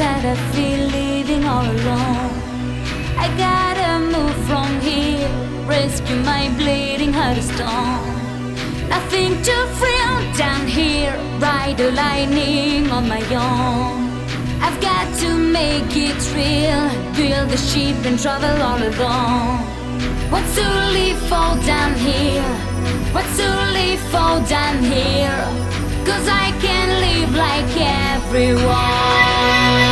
sad I feel living all alone. I gotta move from here, rescue my bleeding heart of stone. Nothing to feel down here, ride the lightning on my own. I've got to make it real, build a ship and travel all alone. What's to live for down here? What's to live for down here? 'Cause I can live like everyone.